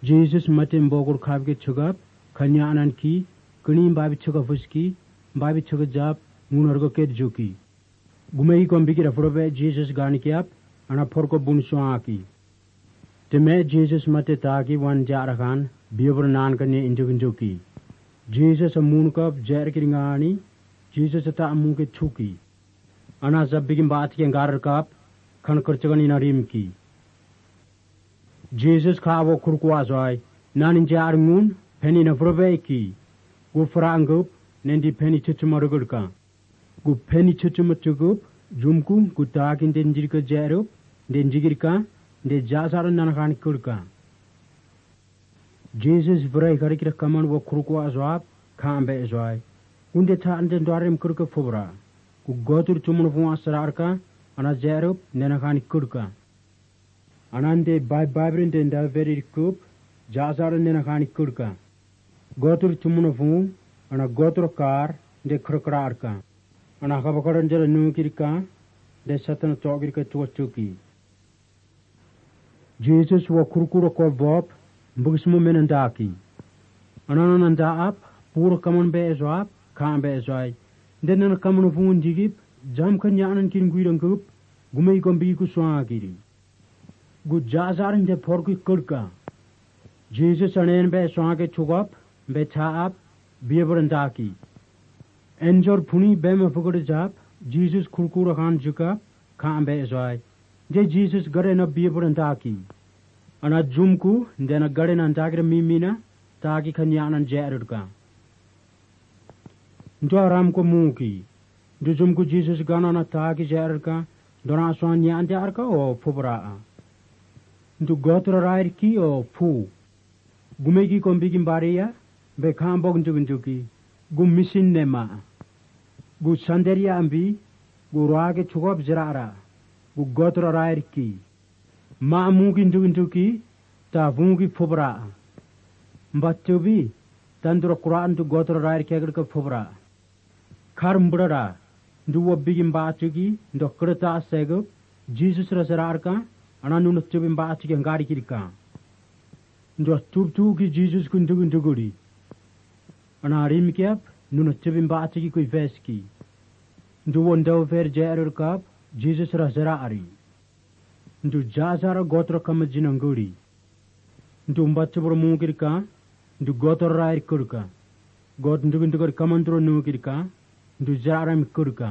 Jesus matin bogur khabge chugap khanya anan ki kini babi chuga fuski babi chuga jab ngunargo ket juki gumei kom bigi rafrobe Jesus gani kiap ana porko bunso aki teme Jesus mate taki wan jarakan biobr nan kanye injuki Jesus amun kap jar kiringani Jesus ta amun ke chuki ana jab bigi baat ke ngar kap khan kurchagani narim ki Jesus khawo kurkwa zoi nanin jar ngun penny na frobe ki gu frangup nendi penny chuchumarugurka gu penny chuchumutugup jumku gu takin denjirka jarup denjigirka de jasaran nanakani kurka Jesus bray karikira kaman wo kurkwa zoab khambe zoi unde ta ande dwarim kurka fobra gu gotur chumun fu asrarka ana jarup nanakani kurka anande bay babrin den da very kup jasaran nanakani kurka gotur chumun fu ana gotur kar de krokrarka ana khabakaran jara nukirka de satan chogirka chuki Jesus wa kurkuro ko bob bugismu menandaki anana nanda ap puro kaman be ezwap kam be ezwai denan kaman fu njigip jam kanya anan kin guirang kup gumei gombi ku swagiri gu jasaran de porku kurka Jesus anen be swage chugap be chaap biabrandaki enjor phuni bema pugod jap Jesus kurkura khan juka khan be zoi je Jesus gare na biabrandaki ana jumku dena gare na tagira mimina taki khanya anan jerudka ndo aram ko muki do jumku Jesus gana na taki jerudka dona swan yan jarka o phubra ndo gotra rair ki o phu gumegi kombi gimbariya be kham bog njuki gu misin nema gu sanderia ambi gu roage chugop zirara gu gotra rair ki ma mugi njuki ta vungi phubra mbatubi tandro quran tu gotra rair ke ka phubra khar mbrara ndu wobigi mbatugi ndo krata sego Jesus rasarar ka ananu nuttubi mbatugi ngari kirka ndo tubtu ki Jesus kun nduguri ana rim kep nunu tibim baatigi kui veski ndu wondaw ver jaerur kap Jesus razara ari ndu jazara gotro kamajinanguri ndu mbachbur mungirka ndu gotro rair kurka god ndugur kamandro nugirka ndu jaram kurka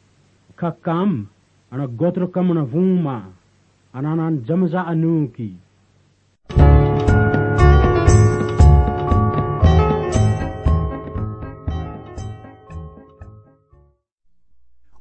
kakam ana gotro kamana vuma ananan jamza anuki